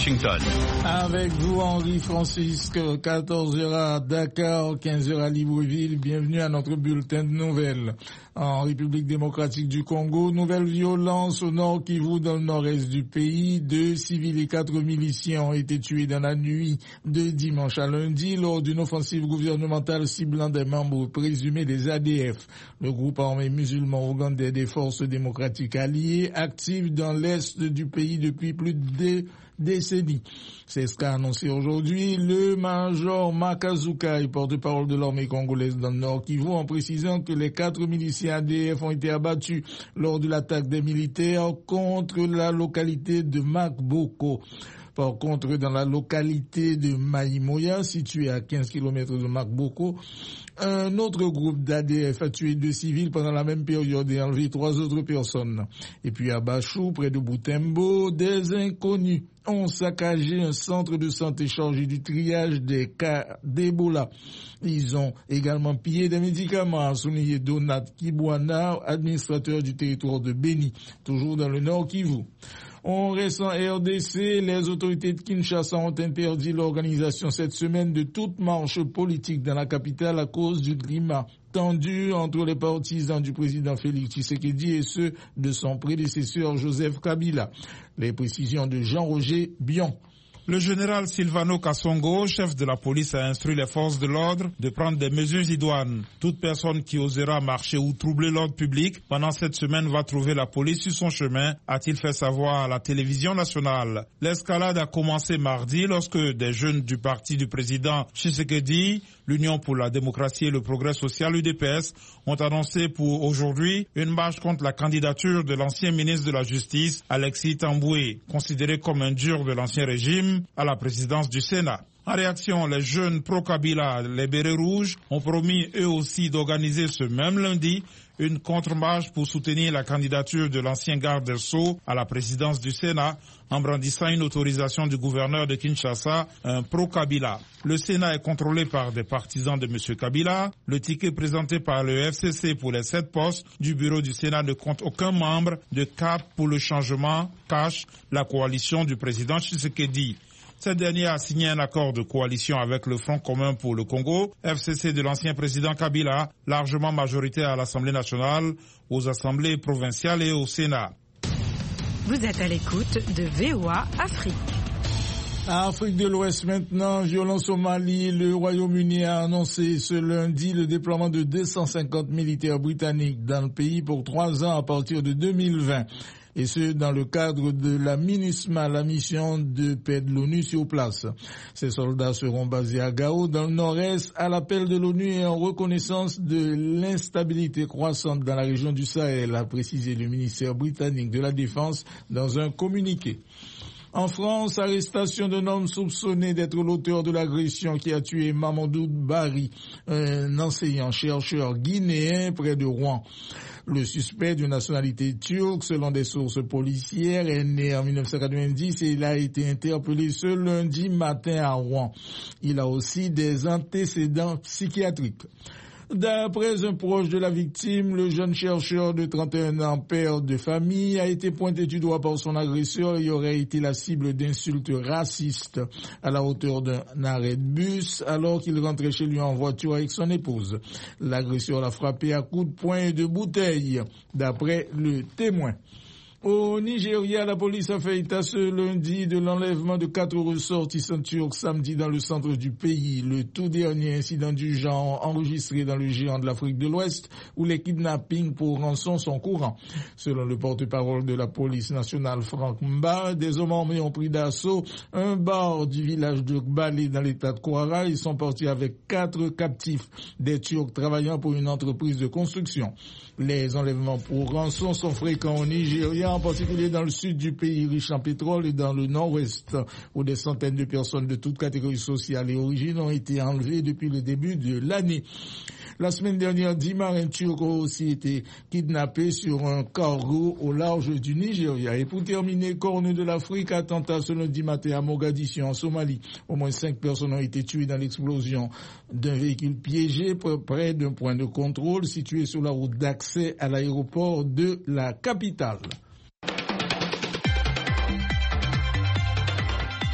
Washington. Avec vous, Henri Francisque, 14h à Dakar, 15h à Libreville. Bienvenue à notre bulletin de nouvelles. En République démocratique du Congo, nouvelle violence au nord Kivu, dans le nord-est du pays. 2 civils et 4 miliciens ont été tués dans la nuit de dimanche à lundi lors d'une offensive gouvernementale ciblant des membres présumés des ADF. Le groupe armé musulman ougandais des forces démocratiques alliées, actif dans l'est du pays depuis plus de 2 décennies. C'est ce qu'a annoncé aujourd'hui le major Makazuka, porte-parole de l'armée congolaise dans le Nord Kivu, en précisant que les 4 miliciens ADF ont été abattus lors de l'attaque des militaires contre la localité de Makboko. Par contre, dans la localité de Maïmoya, située à 15 km de Makboko, un autre groupe d'ADF a tué 2 civils pendant la même période et enlevé 3 autres personnes. Et puis à Bachou, près de Boutembo, des inconnus ont saccagé un centre de santé chargé du triage des cas d'Ebola. Ils ont également pillé des médicaments, a souligné Donat Kibwana, administrateur du territoire de Beni, toujours dans le Nord Kivu. On reste en RDC, les autorités de Kinshasa ont interdit l'organisation cette semaine de toute marche politique dans la capitale à cause du climat tendu entre les partisans du président Félix Tshisekedi et ceux de son prédécesseur Joseph Kabila. Les précisions de Jean-Roger Bion. Le général Silvano Kasongo, chef de la police, a instruit les forces de l'ordre de prendre des mesures idoines. Toute personne qui osera marcher ou troubler l'ordre public pendant cette semaine va trouver la police sur son chemin, a-t-il fait savoir à la télévision nationale. L'escalade a commencé mardi lorsque des jeunes du parti du président Tshisekedi, l'Union pour la démocratie et le progrès social UDPS, ont annoncé pour aujourd'hui une marche contre la candidature de l'ancien ministre de la Justice, Alexis Tamboué, considéré comme un dur de l'ancien régime, à la présidence du Sénat. En réaction, les jeunes pro-Kabila, les bérets rouges, ont promis eux aussi d'organiser ce même lundi une contre-marche pour soutenir la candidature de l'ancien garde des Sceaux à la présidence du Sénat en brandissant une autorisation du gouverneur de Kinshasa, un pro-Kabila. Le Sénat est contrôlé par des partisans de M. Kabila. Le ticket présenté par le FCC pour les 7 postes du bureau du Sénat ne compte aucun membre de CAP pour le changement, cache la coalition du président Tshisekedi. Cette dernière a signé un accord de coalition avec le Front commun pour le Congo, FCC de l'ancien président Kabila, largement majoritaire à l'Assemblée nationale, aux assemblées provinciales et au Sénat. Vous êtes à l'écoute de VOA Afrique. Afrique de l'Ouest maintenant, violence au Mali, le Royaume-Uni a annoncé ce lundi le déploiement de 250 militaires britanniques dans le pays pour 3 ans à partir de 2020. Et ce, dans le cadre de la MINUSMA, la mission de paix de l'ONU sur place. Ces soldats seront basés à Gao, dans le nord-est, à l'appel de l'ONU et en reconnaissance de l'instabilité croissante dans la région du Sahel, a précisé le ministère britannique de la Défense dans un communiqué. En France, arrestation d'un homme soupçonné d'être l'auteur de l'agression qui a tué Mamadou Bari, un enseignant-chercheur guinéen près de Rouen. Le suspect de nationalité turque, selon des sources policières, est né en 1990 et il a été interpellé ce lundi matin à Rouen. Il a aussi des antécédents psychiatriques. D'après un proche de la victime, le jeune chercheur de 31 ans, père de famille, a été pointé du doigt par son agresseur et aurait été la cible d'insultes racistes à la hauteur d'un arrêt de bus alors qu'il rentrait chez lui en voiture avec son épouse. L'agresseur l'a frappé à coups de poing et de bouteille, d'après le témoin. Au Nigeria, la police a fait état ce lundi de l'enlèvement de 4 ressortissants turcs samedi dans le centre du pays, le tout dernier incident du genre enregistré dans le géant de l'Afrique de l'Ouest où les kidnappings pour rançon sont courants. Selon le porte-parole de la police nationale Frank Mba, des hommes armés ont pris d'assaut un bar du village de Gbale dans l'état de Kwara. Ils sont partis avec 4 captifs, des Turcs travaillant pour une entreprise de construction. Les enlèvements pour rançon sont fréquents au Nigeria, en particulier dans le sud du pays riche en pétrole et dans le nord-ouest, où des centaines de personnes de toutes catégories sociales et origines ont été enlevées depuis le début de l'année. La semaine dernière, 10 marins turcs ont aussi été kidnappés sur un cargo au large du Nigeria. Et pour terminer, Corne de l'Afrique, attentat ce lundi matin à Mogadiscio en Somalie. Au moins 5 personnes ont été tuées dans l'explosion d'un véhicule piégé près d'un point de contrôle situé sur la route d'accès à l'aéroport de la capitale.